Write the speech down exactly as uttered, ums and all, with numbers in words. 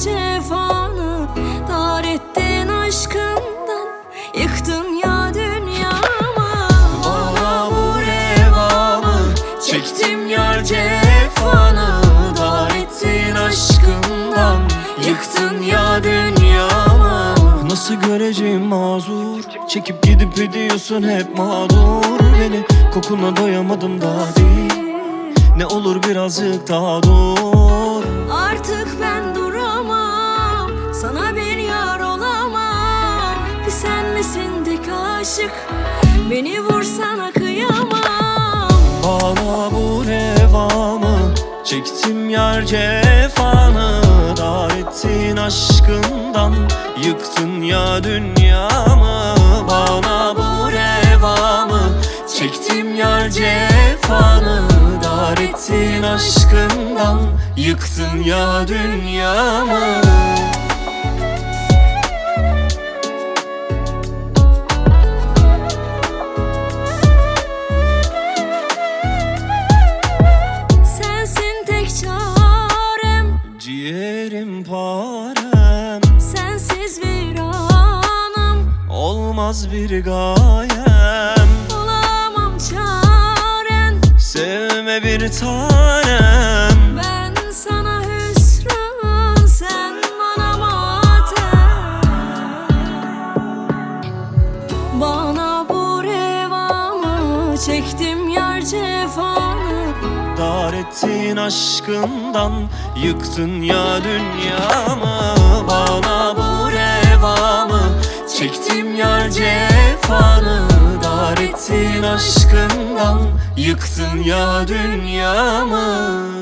cefanı. Dar ettin aşkından, yıktın ya dünyamı. Bana bu revamı, çektim yar cefanı. Dar ettin aşkından, yıktın ya dünyamı. Nasıl göreceğim mazur, çekip gidip ediyorsun hep mağdur beni. Kokuna doyamadım daha değil, ne olur birazcık daha dur. Artık ben duramam, sana bir yar olamam. Bir sen misin tek aşık, beni vursana kıyamam. Bana bu revamı, çektim yar cefanı. Dar ettin aşkından, yıktın ya dünyamı. Bana bu revamı, çektim yar cefanı. Dar ettin aşkından, yıktın ya dünyamı. Sensin tek çarem, Ciğerim parem, sensiz viranım. olmaz bir gayem. Olamam çaren, Sevme bir tanem. ben sana hüsran, sen bana matem. Bana bu revamı, çektim yar cefanı. Dar ettin aşkından, yıktın ya dünyamı. Bana bu revamı, çektim yar cefanı. Dar ettin aşkından, yıktın ya dünyamı.